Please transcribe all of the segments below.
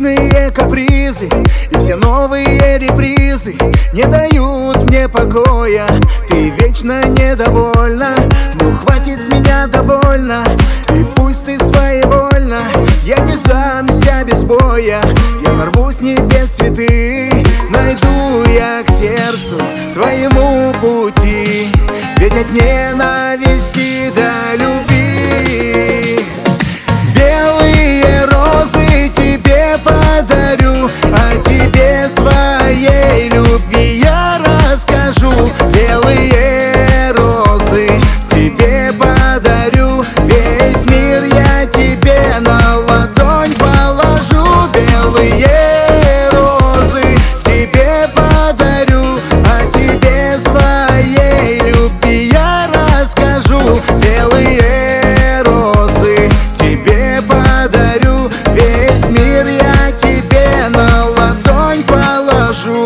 вечные капризы и все новые репризы не дают мне покоя. Ты вечно недовольна, ну хватит с меня довольно. И пусть ты своевольна, я не сдамся без боя. Я нарву с небес цветы, найду я к сердцу твоему пути. Ведь от ненависти до любви белые розы тебе подарю, а тебе своей любви я расскажу. Белые розы тебе подарю, весь мир я тебе на ладонь положу. Белые розы тебе подарю, а тебе своей любви я расскажу. Белые розы тебе подарю, весь мир я тебе на ладонь положу.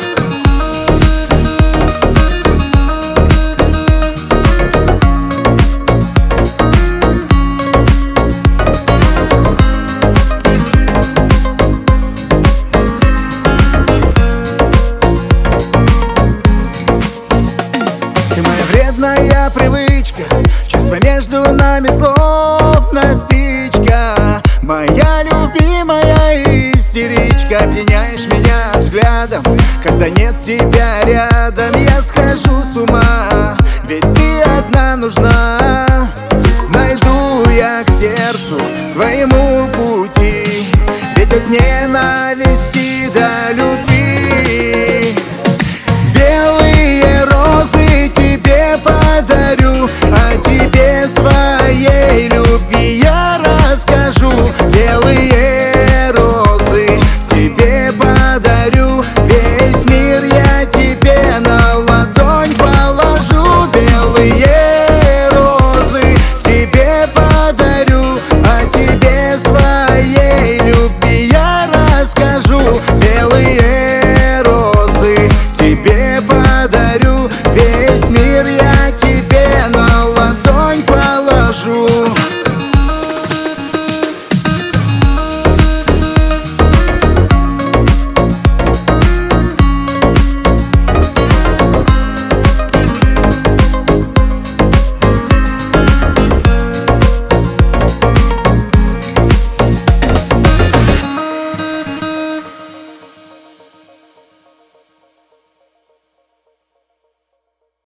Ты моя вредная привычка, чувство между нами словно спичка. Моя любимая истеричка, пьяняешь меня взглядом, когда нет тебя рядом. Я схожу с ума, ведь ты одна нужна. Найду я к сердцу твоему пути, ведь от ненависти до любви белые розы тебе подарю, а тебе своей любви я расскажу. Белые розы тебе подарю, весь мир я тебе на ладонь положу. Белые розы тебе подарю, а тебе своей любви я расскажу. Белые розы тебе подарю.